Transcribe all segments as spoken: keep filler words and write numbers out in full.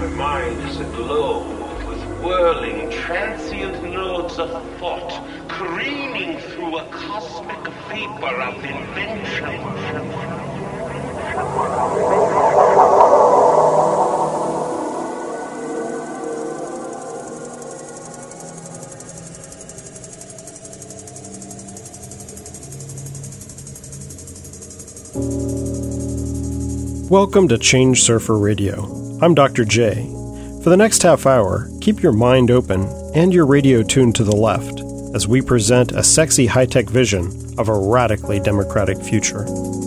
Her mind is aglow with whirling, transient loads of thought, careening through a cosmic vapor of invention. Welcome to Change Surfer Radio. I'm Doctor J. For the next half hour, keep your mind open and your radio tuned to the left as we present a sexy high-tech vision of a radically democratic future.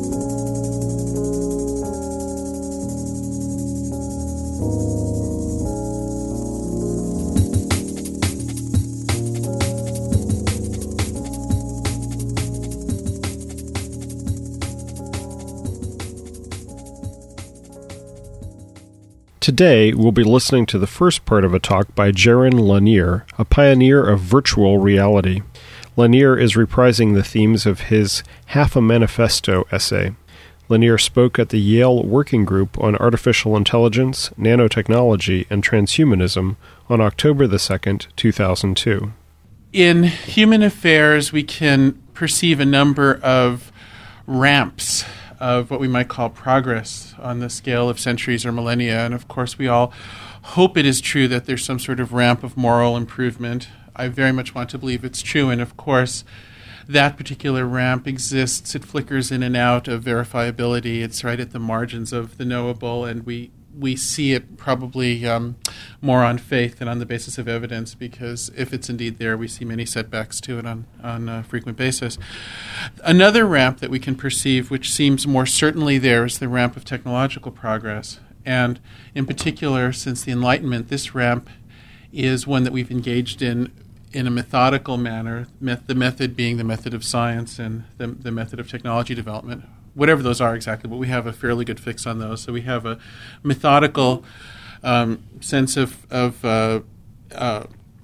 Today, we'll be listening to the first part of a talk by Jaron Lanier, a pioneer of virtual reality. Lanier is reprising the themes of his Half a Manifesto essay. Lanier spoke at the Yale Working Group on Artificial Intelligence, Nanotechnology, and Transhumanism on October the second, two thousand two. In human affairs, we can perceive a number of ramps of what we might call progress on the scale of centuries or millennia. And of course, we all hope it is true that there's some sort of ramp of moral improvement. I very much want to believe it's true. And of course, that particular ramp exists. It flickers in and out of verifiability. It's right at the margins of the knowable, and we we see it probably um, more on faith than on the basis of evidence, because if it's indeed there, we see many setbacks to it on, on a frequent basis. Another ramp that we can perceive, which seems more certainly there, is the ramp of technological progress. And in particular, since the Enlightenment, this ramp is one that we've engaged in in a methodical manner, met- the method being the method of science and the, the method of technology development. Whatever those are exactly, but we have a fairly good fix on those. So we have a methodical um, sense of of, uh, uh,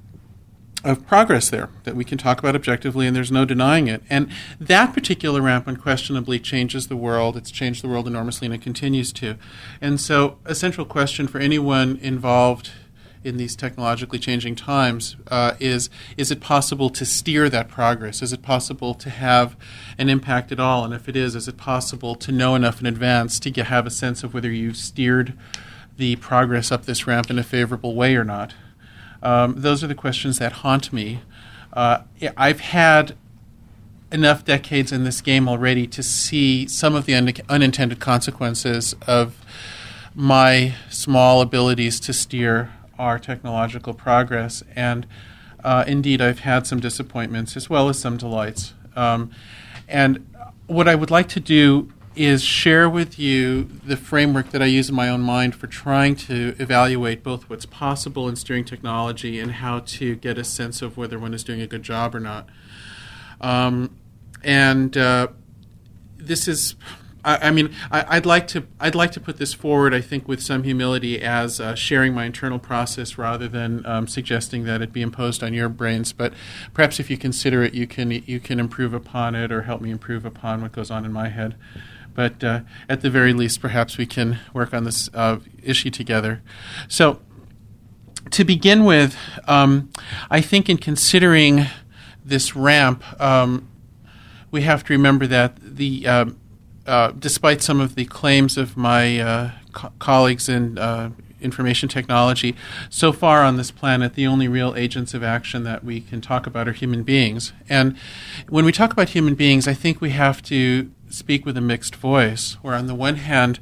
of progress there that we can talk about objectively, and there's no denying it. And that particular ramp unquestionably changes the world. It's changed the world enormously, and it continues to. And so a central question for anyone involved in these technologically changing times uh, is, is it possible to steer that progress? Is it possible to have an impact at all? And if it is, is it possible to know enough in advance to get, have a sense of whether you've steered the progress up this ramp in a favorable way or not? Um, those are the questions that haunt me. Uh, I've had enough decades in this game already to see some of the un- unintended consequences of my small abilities to steer our technological progress, and uh, indeed I've had some disappointments as well as some delights. Um, and what I would like to do is share with you the framework that I use in my own mind for trying to evaluate both what's possible in steering technology and how to get a sense of whether one is doing a good job or not. Um, and uh, this is I, I mean, I, I'd like to. I'd like to put this forward, I think, with some humility, as uh, sharing my internal process rather than um, suggesting that it be imposed on your brains. But perhaps, if you consider it, you can you can improve upon it, or help me improve upon what goes on in my head. But uh, at the very least, perhaps we can work on this uh, issue together. So, to begin with, um, I think in considering this ramp, um, we have to remember that the uh, Uh, despite some of the claims of my uh, co- colleagues in uh, information technology, so far on this planet, the only real agents of action that we can talk about are human beings. And when we talk about human beings, I think we have to speak with a mixed voice, where on the one hand,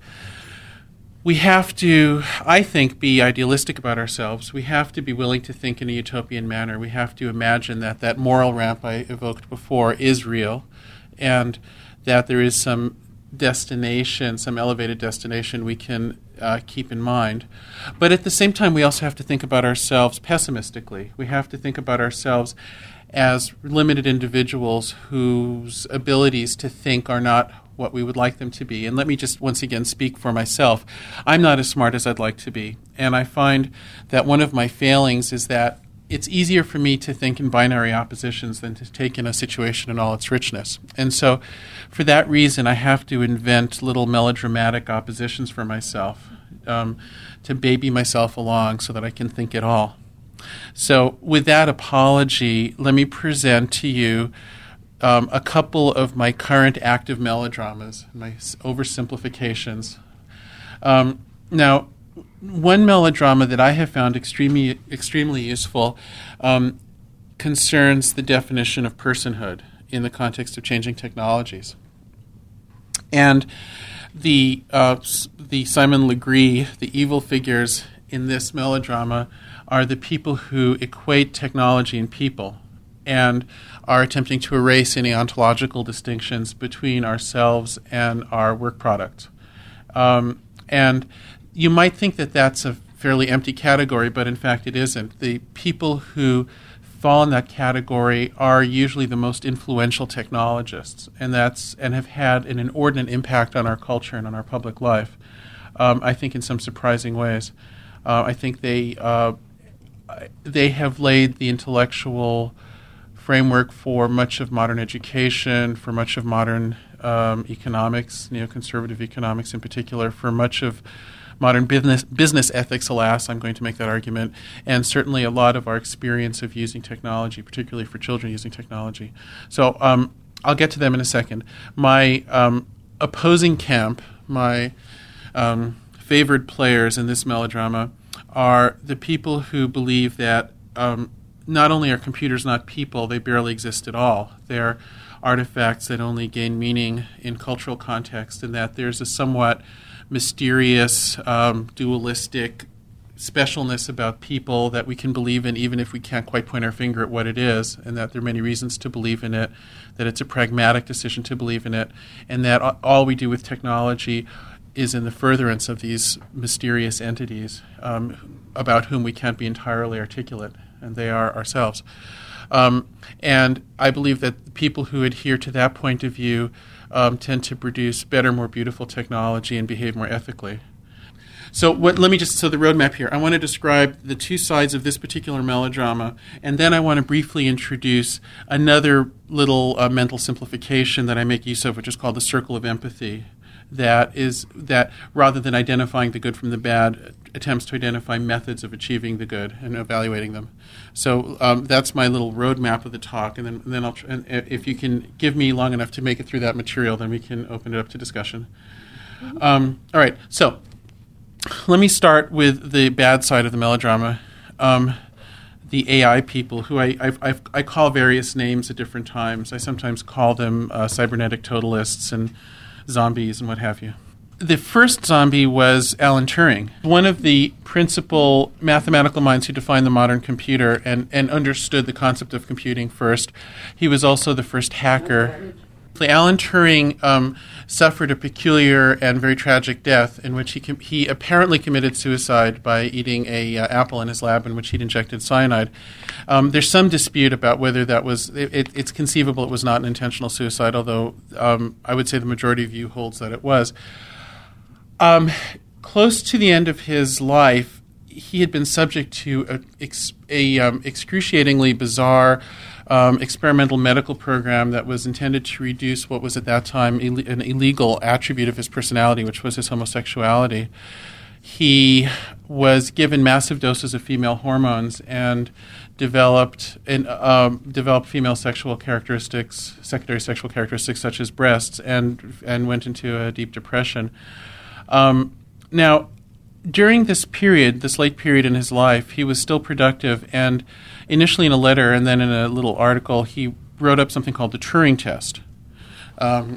we have to, I think, be idealistic about ourselves. We have to be willing to think in a utopian manner. We have to imagine that that moral ramp I evoked before is real, and that there is some destination, some elevated destination we can uh, keep in mind. But at the same time, we also have to think about ourselves pessimistically. We have to think about ourselves as limited individuals whose abilities to think are not what we would like them to be. And let me just once again speak for myself. I'm not as smart as I'd like to be. And I find that one of my failings is that it's easier for me to think in binary oppositions than to take in a situation in all its richness. And so for that reason, I have to invent little melodramatic oppositions for myself. um, to baby myself along so that I can think it all. So with that apology, let me present to you um, a couple of my current active melodramas, my oversimplifications. Um, now, one melodrama that I have found extremely, extremely useful um, concerns the definition of personhood in the context of changing technologies. And the uh, the Simon Legree, the evil figures in this melodrama, are the people who equate technology and people and are attempting to erase any ontological distinctions between ourselves and our work product. Um, and you might think that that's a fairly empty category, but in fact it isn't. The people who fall in that category are usually the most influential technologists, and that's and have had an inordinate impact on our culture and on our public life, um, I think in some surprising ways. Uh, I think they uh, they have laid the intellectual framework for much of modern education, for much of modern um, economics, neoconservative economics in particular, for much of modern business business ethics, alas, I'm going to make that argument, and certainly a lot of our experience of using technology, particularly for children using technology. So um, I'll get to them in a second. My um, opposing camp, my um, favored players in this melodrama, are the people who believe that um, not only are computers not people, they barely exist at all. They're artifacts that only gain meaning in cultural context, and that there's a somewhat mysterious, um, dualistic specialness about people that we can believe in even if we can't quite point our finger at what it is, and that there are many reasons to believe in it, that it's a pragmatic decision to believe in it, and that all we do with technology is in the furtherance of these mysterious entities um, about whom we can't be entirely articulate, and they are ourselves. Um, and I believe that people who adhere to that point of view um, tend to produce better, more beautiful technology and behave more ethically. So what, let me just, so the roadmap here. I want to describe the two sides of this particular melodrama, and then I want to briefly introduce another little uh, mental simplification that I make use of, which is called the circle of empathy. That is that rather than identifying the good from the bad, attempts to identify methods of achieving the good and evaluating them. So um, that's my little roadmap of the talk, and then and then I'll tr- and if you can give me long enough to make it through that material, then we can open it up to discussion. Um, all right, so let me start with the bad side of the melodrama. Um, the A I people, who I I've, I've, I call various names at different times. I sometimes call them uh, cybernetic totalists and zombies and what have you. The first zombie was Alan Turing, one of the principal mathematical minds who defined the modern computer and, and understood the concept of computing first. He was also the first hacker. Alan Turing um, suffered a peculiar and very tragic death in which he com- he apparently committed suicide by eating a uh, apple in his lab in which he'd injected cyanide. Um, there's some dispute about whether that was it, it, it's conceivable it was not an intentional suicide, although um, I would say the majority of view holds that it was. Um, close to the end of his life, he had been subject to a, ex- a um, excruciatingly bizarre Um, experimental medical program that was intended to reduce what was at that time Ill- an illegal attribute of his personality, which was his homosexuality. He was given massive doses of female hormones and developed and um, developed female sexual characteristics, secondary sexual characteristics such as breasts, and and went into a deep depression. Um, now, during this period, this late period in his life, he was still productive, and initially in a letter and then in a little article, he wrote up something called the Turing test. Um,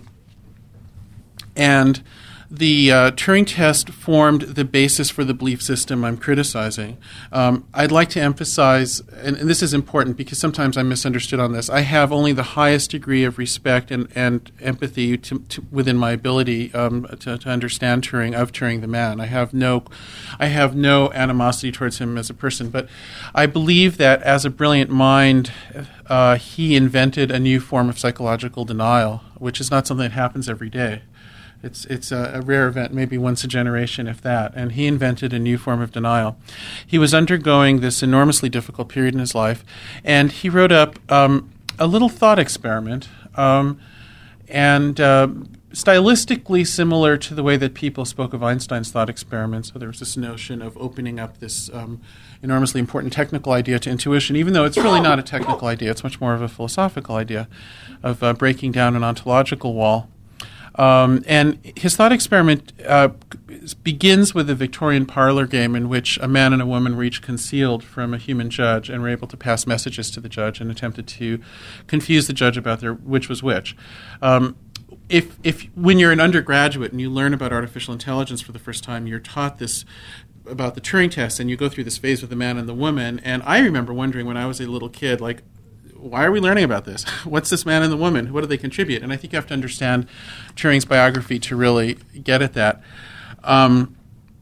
and the uh, Turing test formed the basis for the belief system I'm criticizing. Um, I'd like to emphasize, and, and this is important because sometimes I'm misunderstood on this, I have only the highest degree of respect and, and empathy to, to, within my ability um, to, to understand Turing, of Turing the man. I have no, I have no animosity towards him as a person, but I believe that as a brilliant mind, uh, he invented a new form of psychological denial, which is not something that happens every day. It's it's a, a rare event, maybe once a generation, if that. And he invented a new form of denial. He was undergoing this enormously difficult period in his life, and he wrote up um, a little thought experiment. Um, and uh, stylistically similar to the way that people spoke of Einstein's thought experiment. So there was this notion of opening up this um, enormously important technical idea to intuition, even though it's really not a technical idea. It's much more of a philosophical idea of uh, breaking down an ontological wall. Um, and his thought experiment uh, begins with a Victorian parlor game in which a man and a woman were each concealed from a human judge and were able to pass messages to the judge and attempted to confuse the judge about their which was which. Um, if, if when you're an undergraduate and you learn about artificial intelligence for the first time, you're taught this about the Turing test, and you go through this phase with the man and the woman. And I remember wondering when I was a little kid, like, why are we learning about this? What's this man and the woman? What do they contribute? And I think you have to understand Turing's biography to really get at that. Um,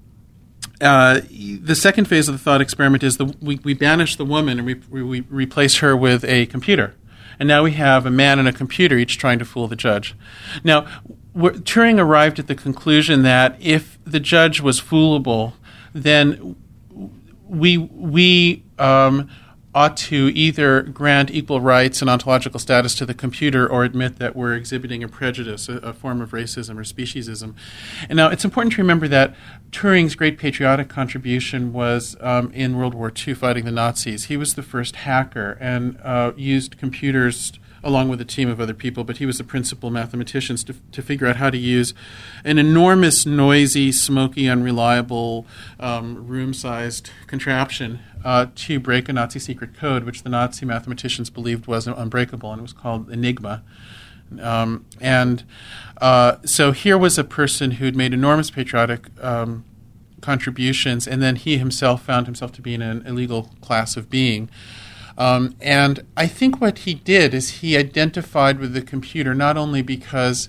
uh, the second phase of the thought experiment is the, we, we banish the woman and we, we, we replace her with a computer. And now we have a man and a computer each trying to fool the judge. Now, Turing arrived at the conclusion that if the judge was foolable, then we we um, ought to either grant equal rights and ontological status to the computer or admit that we're exhibiting a prejudice, a, a form of racism or speciesism. And now it's important to remember that Turing's great patriotic contribution was um, in World War Two fighting the Nazis. He was the first hacker and uh, used computers along with a team of other people, but he was the principal mathematician to, to figure out how to use an enormous, noisy, smoky, unreliable, um, room-sized contraption uh, to break a Nazi secret code, which the Nazi mathematicians believed was unbreakable, and it was called Enigma. Um, and uh, so here was a person who'd made enormous patriotic um, contributions, and then he himself found himself to be in an illegal class of being. Um, and I think what he did is he identified with the computer not only because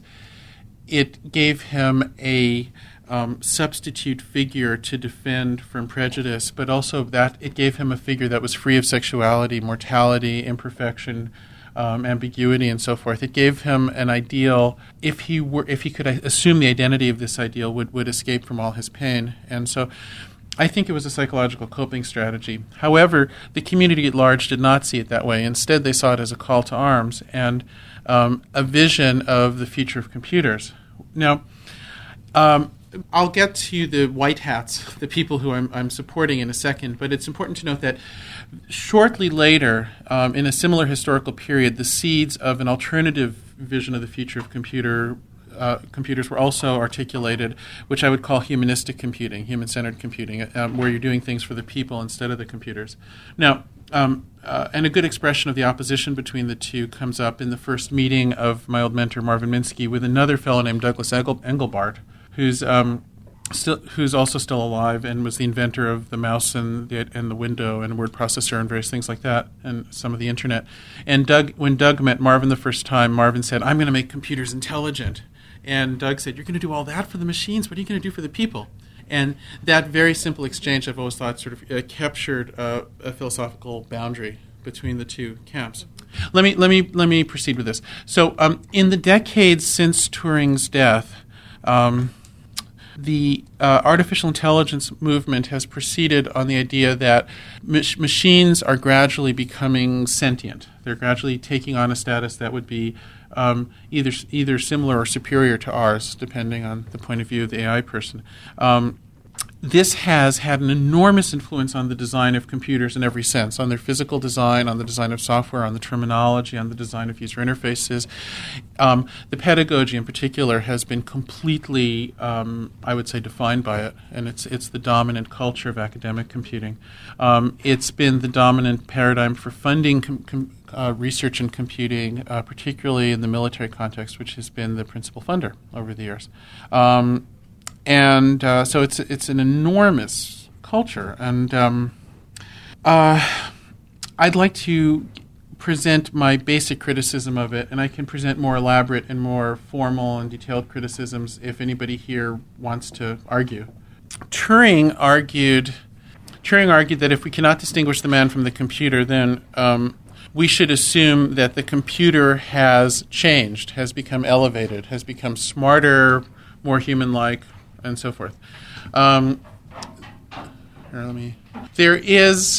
it gave him a um, substitute figure to defend from prejudice, but also that it gave him a figure that was free of sexuality, mortality, imperfection, um, ambiguity, and so forth. It gave him an ideal. If he were, if he could assume the identity of this ideal, would would escape from all his pain. And so I think it was a psychological coping strategy. However, the community at large did not see it that way. Instead, they saw it as a call to arms and um, a vision of the future of computers. Now, um, I'll get to the white hats, the people who I'm, I'm supporting in a second, but it's important to note that shortly later, um, in a similar historical period, the seeds of an alternative vision of the future of computer Uh, computers were also articulated, which I would call humanistic computing, human-centered computing, um, where you're doing things for the people instead of the computers. Now, um, uh, and a good expression of the opposition between the two comes up in the first meeting of my old mentor Marvin Minsky with another fellow named Douglas Engel- Engelbart, who's um, still who's also still alive and was the inventor of the mouse and the and the window and word processor and various things like that, and some of the internet. And Doug, when Doug met Marvin the first time, Marvin said, "I'm going to make computers intelligent." And Doug said, "You're going to do all that for the machines? What are you going to do for the people?" And that very simple exchange, I've always thought, sort of uh, captured uh, a philosophical boundary between the two camps. Let me let me let me proceed with this. So, um, in the decades since Turing's death, um, the uh, artificial intelligence movement has proceeded on the idea that mach- machines are gradually becoming sentient. They're gradually taking on a status that would be Um, either either similar or superior to ours, depending on the point of view of the A I person. Um, this has had an enormous influence on the design of computers in every sense, on their physical design, on the design of software, on the terminology, on the design of user interfaces. Um, the pedagogy in particular has been completely, um, I would say, defined by it, and it's it's the dominant culture of academic computing. Um, it's been the dominant paradigm for funding com- com- Uh, research in computing, uh, particularly in the military context, which has been the principal funder over the years. Um, and uh, so it's it's an enormous culture. And um, uh, I'd like to present my basic criticism of it, and I can present more elaborate and more formal and detailed criticisms if anybody here wants to argue. Turing argued, Turing argued that if we cannot distinguish the man from the computer, then um, we should assume that the computer has changed, has become elevated, has become smarter, more human-like, and so forth. Um, here, let me. There is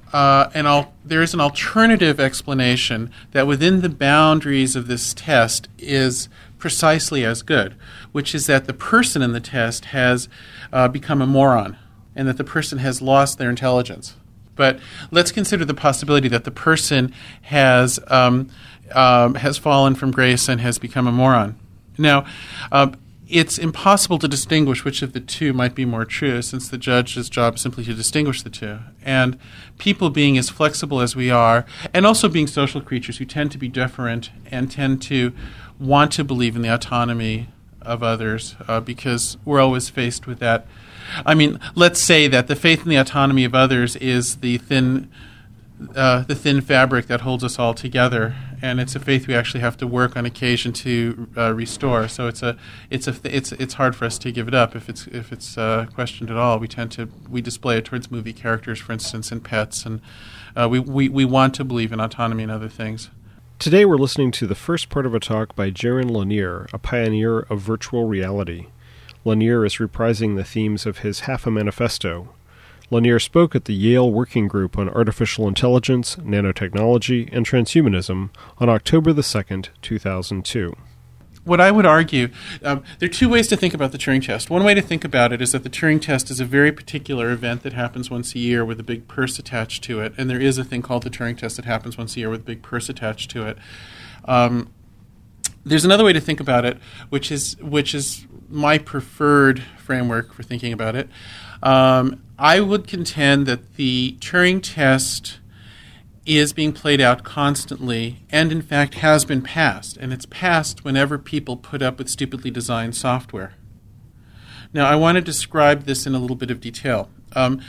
uh, an al- there is an alternative explanation that within the boundaries of this test is precisely as good, which is that the person in the test has uh, become a moron and that the person has lost their intelligence. But let's consider the possibility that the person has um, um, has fallen from grace and has become a moron. Now, uh, it's impossible to distinguish which of the two might be more true, since the judge's job is simply to distinguish the two. And people being as flexible as we are, and also being social creatures who tend to be deferent and tend to want to believe in the autonomy of others, uh, because we're always faced with that. I mean, let's say that the faith in the autonomy of others is the thin, uh, the thin fabric that holds us all together, and it's a faith we actually have to work on occasion to uh, restore. So it's a, it's a, it's it's hard for us to give it up if it's if it's uh, questioned at all. We tend to we display it towards movie characters, for instance, and pets, and uh, we, we we want to believe in autonomy and other things. Today we're listening to the first part of a talk by Jaron Lanier, a pioneer of virtual reality. Lanier is reprising the themes of his Half a Manifesto. Lanier spoke at the Yale Working Group on Artificial Intelligence, Nanotechnology, and Transhumanism on October the second, two thousand two. What I would argue, um, there are two ways to think about the Turing test. One way to think about it is that the Turing test is a very particular event that happens once a year with a big purse attached to it, and there is a thing called the Turing test that happens once a year with a big purse attached to it. Um, there's another way to think about it, which is which is my preferred framework for thinking about it. Um, I would contend that the Turing test is being played out constantly and, in fact, has been passed. And it's passed whenever people put up with stupidly designed software. Now, I want to describe this in a little bit of detail. Um,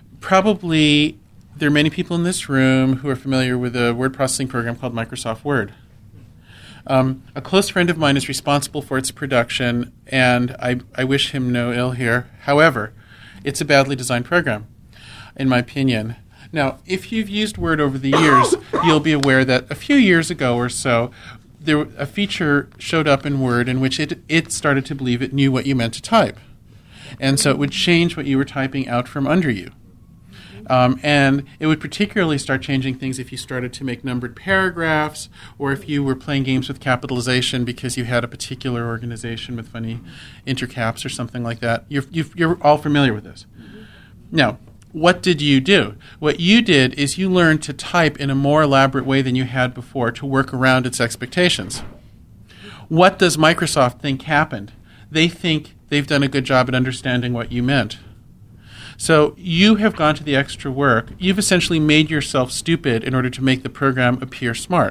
probably there are many people in this room who are familiar with a word processing program called Microsoft Word. Um, a close friend of mine is responsible for its production, and I, I wish him no ill here. However, it's a badly designed program, in my opinion. Now, if you've used Word over the years, you'll be aware that a few years ago or so, there a feature showed up in Word in which it, it started to believe it knew what you meant to type. And so it would change what you were typing out from under you. Um, and it would particularly start changing things if you started to make numbered paragraphs, or if you were playing games with capitalization because you had a particular organization with funny intercaps or something like that. You're, you're all familiar with this. Now, what did you do? What you did is you learned to type in a more elaborate way than you had before to work around its expectations. What does Microsoft think happened? They think they've done a good job at understanding what you meant. So you have gone to the extra work. You've essentially made yourself stupid in order to make the program appear smart.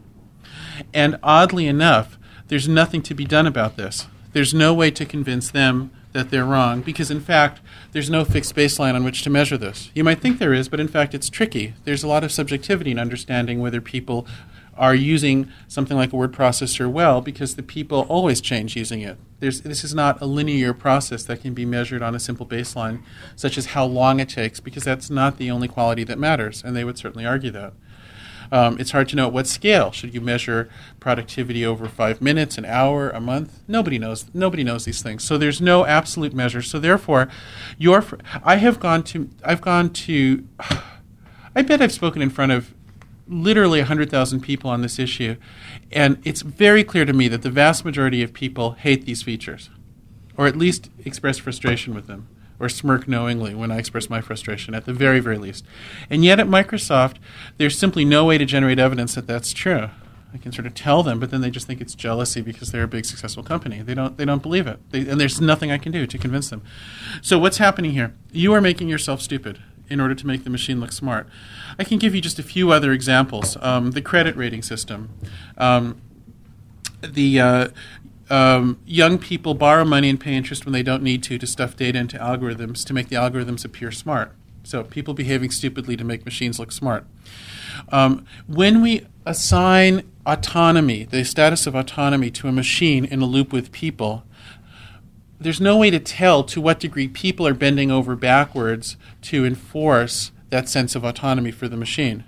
And oddly enough, there's nothing to be done about this. There's no way to convince them that they're wrong, because in fact, there's no fixed baseline on which to measure this. You might think there is, but in fact, it's tricky. There's a lot of subjectivity in understanding whether people are using something like a word processor well, because the people always change using it. There's, this is not a linear process that can be measured on a simple baseline, such as how long it takes, because that's not the only quality that matters, and they would certainly argue that. Um, it's hard to know at what scale. Should you measure productivity over five minutes, an hour, a month? Nobody knows. Nobody knows these things. So there's no absolute measure. So therefore, your fr- I have gone to. I've gone to. I bet I've spoken in front of literally one hundred thousand people on this issue, and it's very clear to me that the vast majority of people hate these features, or at least express frustration with them, or smirk knowingly when I express my frustration, at the very, very least. And yet at Microsoft, there's simply no way to generate evidence that that's true. I can sort of tell them, but then they just think it's jealousy because they're a big, successful company. They don't, they don't believe it, they, and there's nothing I can do to convince them. So what's happening here? You are making yourself stupid in order to make the machine look smart. I can give you just a few other examples. Um, the credit rating system. Um, the... Uh, Um, young people borrow money and pay interest when they don't need to to stuff data into algorithms to make the algorithms appear smart. So people behaving stupidly to make machines look smart. Um, when we assign autonomy, the status of autonomy, to a machine in a loop with people, there's no way to tell to what degree people are bending over backwards to enforce that sense of autonomy for the machine.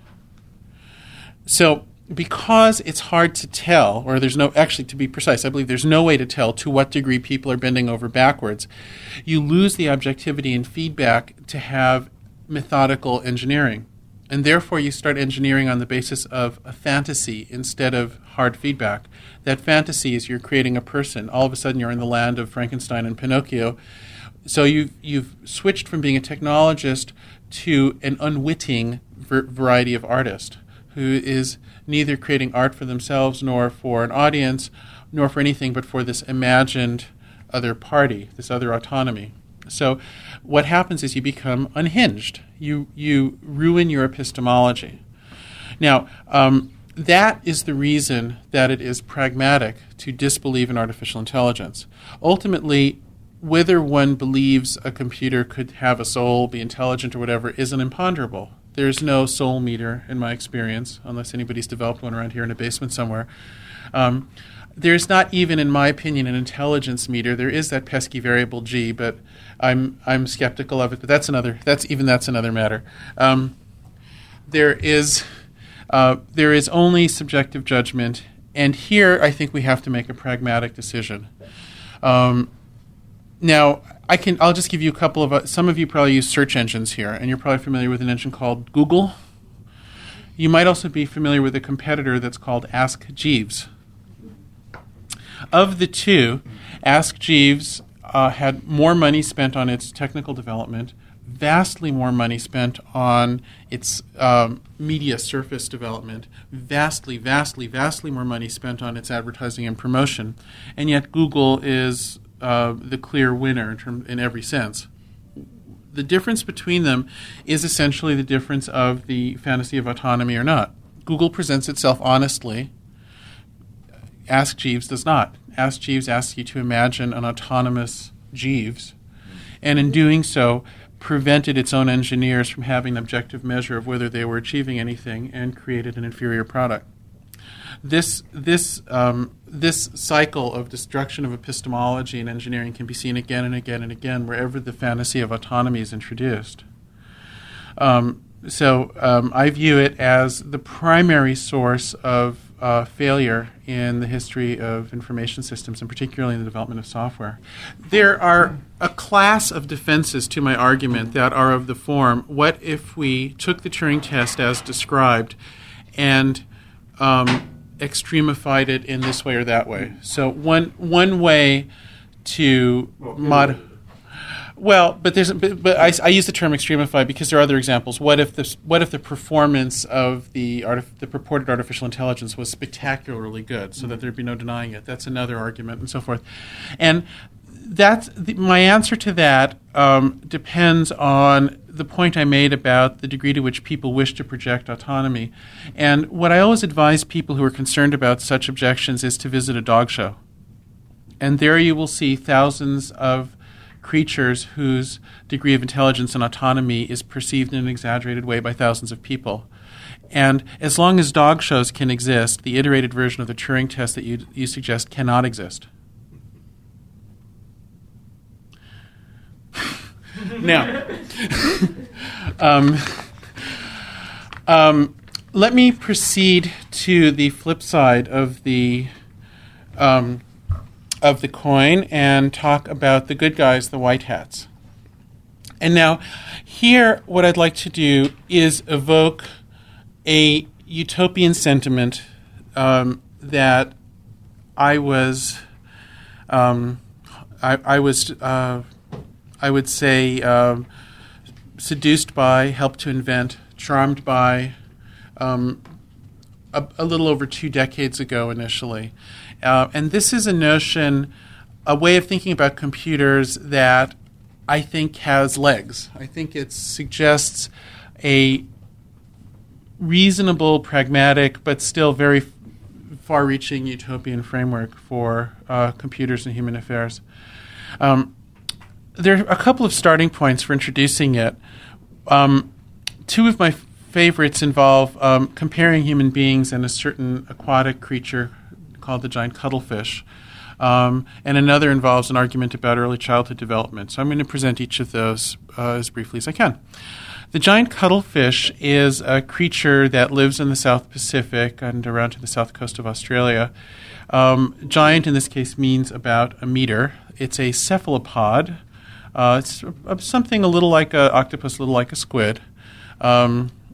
So because it's hard to tell, or there's no, actually to be precise, I believe there's no way to tell to what degree people are bending over backwards, you lose the objectivity and feedback to have methodical engineering. And therefore, you start engineering on the basis of a fantasy instead of hard feedback. That fantasy is you're creating a person. All of a sudden, you're in the land of Frankenstein and Pinocchio. So you've, you've switched from being a technologist to an unwitting ver- variety of artist who is neither creating art for themselves nor for an audience nor for anything but for this imagined other party, this other autonomy. So what happens is you become unhinged. You you ruin your epistemology. Now, um, that is the reason that it is pragmatic to disbelieve in artificial intelligence. Ultimately, whether one believes a computer could have a soul, be intelligent or whatever, is an imponderable. There's no soul meter in my experience, unless anybody's developed one around here in a basement somewhere. Um, There's not even, in my opinion, an intelligence meter. There is that pesky variable G, but I'm I'm skeptical of it. But that's another. That's even that's another matter. Um, there is uh, there is only subjective judgment, and here I think we have to make a pragmatic decision. Um, now I can. I'll just give you a couple of. Uh, some of you probably use search engines here, and you're probably familiar with an engine called Google. You might also be familiar with a competitor that's called Ask Jeeves. Of the two, Ask Jeeves uh, had more money spent on its technical development, vastly more money spent on its um, media surface development, vastly, vastly, vastly more money spent on its advertising and promotion, and yet Google is uh, the clear winner in, term, in every sense. The difference between them is essentially the difference of the fantasy of autonomy or not. Google presents itself honestly. Ask Jeeves does not. Ask Jeeves asks you to imagine an autonomous Jeeves, and in doing so, prevented its own engineers from having an objective measure of whether they were achieving anything and created an inferior product. This this um, this cycle of destruction of epistemology and engineering can be seen again and again and again wherever the fantasy of autonomy is introduced. Um, so um, I view it as the primary source of uh, failure in the history of information systems, and particularly in the development of software. There are a class of defenses to my argument that are of the form, what if we took the Turing test as described and um, extremified it in this way or that way? So one one way to mod. Well, but there's but, but I, I use the term extremify because there are other examples. What if the what if the performance of the artif- the purported artificial intelligence was spectacularly good, so that there'd be no denying it? That's another argument, and so forth. And that's the, my answer to that um, depends on the point I made about the degree to which people wish to project autonomy. And what I always advise people who are concerned about such objections is to visit a dog show. And there you will see thousands of creatures whose degree of intelligence and autonomy is perceived in an exaggerated way by thousands of people. And as long as dog shows can exist, the iterated version of the Turing test that you, you suggest cannot exist. Now, um, um, let me proceed to the flip side of the um, of the coin and talk about the good guys, the white hats. And now, here, what I'd like to do is evoke a utopian sentiment um, that I was, um, I, I was. Uh, I would say um, seduced by, helped to invent, charmed by um, a, a little over two decades ago initially. Uh, and this is a notion, a way of thinking about computers that I think has legs. I think it suggests a reasonable, pragmatic, but still very f- far-reaching utopian framework for uh, computers and human affairs. Um, There are a couple of starting points for introducing it. Um, two of my f- favorites involve um, comparing human beings and a certain aquatic creature called the giant cuttlefish. Um, and another involves an argument about early childhood development. So I'm going to present each of those uh, as briefly as I can. The giant cuttlefish is a creature that lives in the South Pacific and around to the south coast of Australia. Um, giant in this case means about a meter. It's a cephalopod. Uh, it's uh, something a little like an octopus, a little like a squid. Um,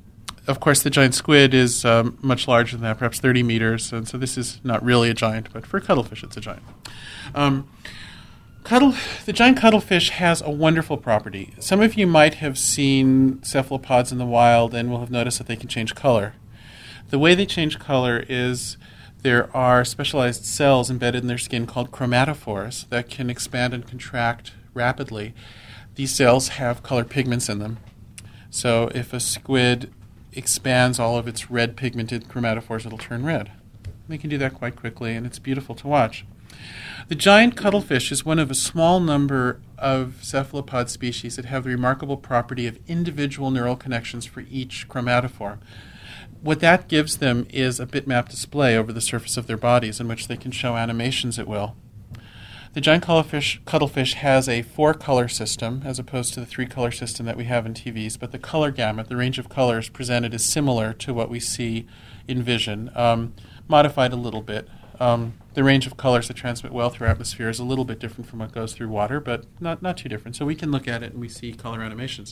of course, the giant squid is um, much larger than that, perhaps thirty meters, and so this is not really a giant, but for a cuttlefish, it's a giant. Um, Cuttle, the giant cuttlefish has a wonderful property. Some of you might have seen cephalopods in the wild and will have noticed that they can change color. The way they change color is there are specialized cells embedded in their skin called chromatophores that can expand and contract rapidly. These cells have color pigments in them. So if a squid expands all of its red pigmented chromatophores, it'll turn red. They can do that quite quickly, and it's beautiful to watch. The giant cuttlefish is one of a small number of cephalopod species that have the remarkable property of individual neural connections for each chromatophore. What that gives them is a bitmap display over the surface of their bodies in which they can show animations at will. The giant cuttlefish, cuttlefish has a four-color system as opposed to the three-color system that we have in T Vs, but the color gamut, the range of colors presented, is similar to what we see in vision, um, modified a little bit. Um, the range of colors that transmit well through atmosphere is a little bit different from what goes through water, but not, not too different. So we can look at it and we see color animations.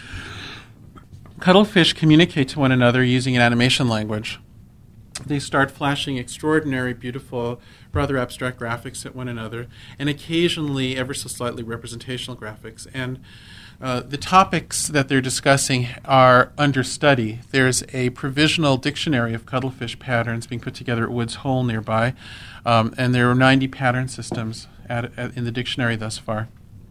Cuttlefish communicate to one another using an animation language. They start flashing extraordinary, beautiful, rather abstract graphics at one another, and occasionally ever so slightly representational graphics. And uh, the topics that they're discussing are under study. There's a provisional dictionary of cuttlefish patterns being put together at Woods Hole nearby, um, and there are ninety pattern systems at, at, in the dictionary thus far.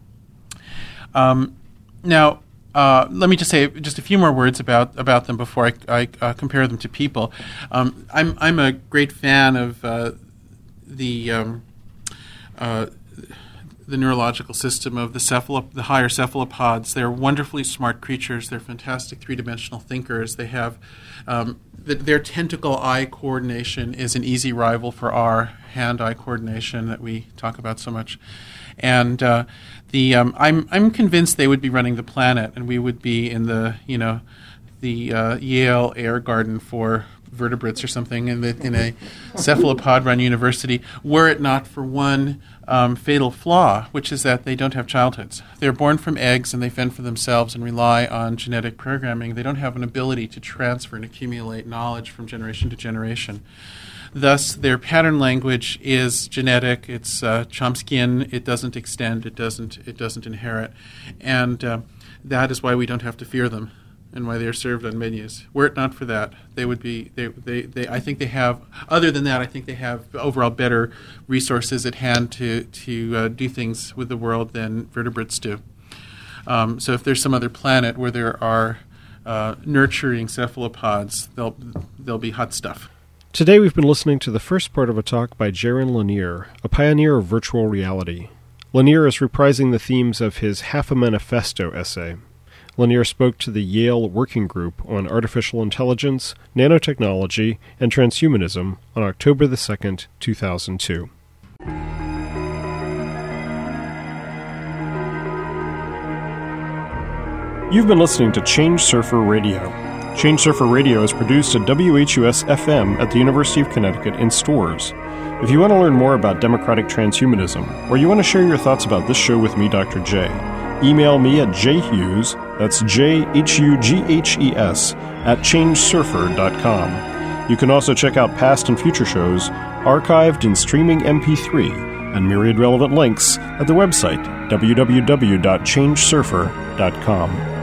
Um, now, Uh, let me just say just a few more words about, about them before I, I uh, compare them to people. Um, I'm I'm a great fan of uh, the um, uh, the neurological system of the cephalop- the higher cephalopods. They're wonderfully smart creatures. They're fantastic three-dimensional thinkers. They have um, th- their tentacle-eye coordination is an easy rival for our hand-eye coordination that we talk about so much. And uh, the um, I'm I'm convinced they would be running the planet, and we would be in the you know the uh, Yale Air Garden for vertebrates or something in the, in a cephalopod-run university, were it not for one um, fatal flaw, which is that they don't have childhoods. They're born from eggs and they fend for themselves and rely on genetic programming. They don't have an ability to transfer and accumulate knowledge from generation to generation. Thus, their pattern language is genetic. It's uh, Chomskyan. It doesn't extend. It doesn't. It doesn't inherit, and uh, that is why we don't have to fear them, and why they are served on menus. Were it not for that, they would be. They. They. they I think they have. Other than that, I think they have overall better resources at hand to to uh, do things with the world than vertebrates do. Um, so, if there's some other planet where there are uh, nurturing cephalopods, they'll they'll be hot stuff. Today we've been listening to the first part of a talk by Jaron Lanier, a pioneer of virtual reality. Lanier is reprising the themes of his Half a Manifesto essay. Lanier spoke to the Yale Working Group on Artificial Intelligence, Nanotechnology, and Transhumanism on October the second, two thousand two. You've been listening to Change Surfer Radio. Change Surfer Radio is produced at W H U S F M at the University of Connecticut in Storrs. If you want to learn more about democratic transhumanism, or you want to share your thoughts about this show with me, Doctor J, email me at jhughes, that's J H U G H E S, at change surfer dot com. You can also check out past and future shows, archived in streaming M P three, and myriad relevant links at the website w w w dot change surfer dot com.